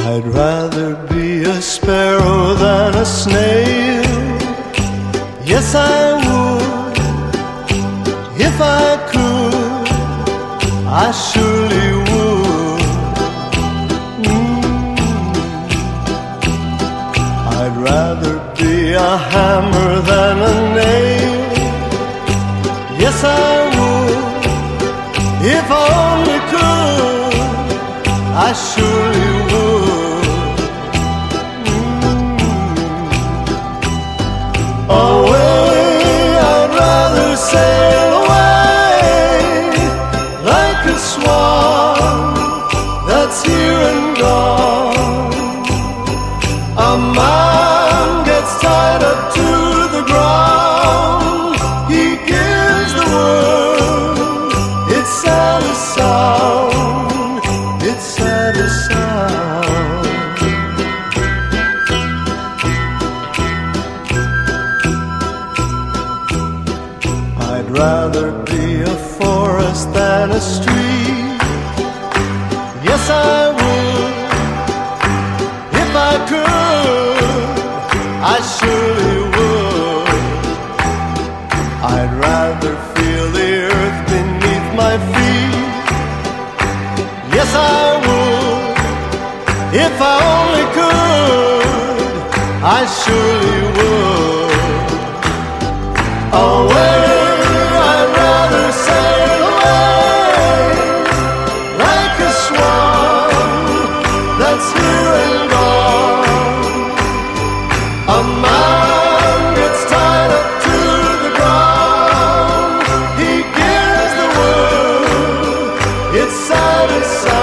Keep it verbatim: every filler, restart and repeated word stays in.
I'd rather be a sparrow than a snail. Yes, I would, if I could, I surely would. mm. I'd rather be a hammer than a nail. Yes, I would, if I only could, I surely would. mm. Away, I'd rather sail away like a swan that's here and gone. A man gets tied up to the ground. He gives the world its saddest sound, its saddest sound. I'd rather be a forest than a street. Yes, I would, if I could, I surely would. I'd rather feel the earth beneath my feet. Yes, I would, if I only could, I surely would. Away, I'd rather sail away like a swan that's here and gone. A man gets tied up to the ground. He gives the world its saddest sound.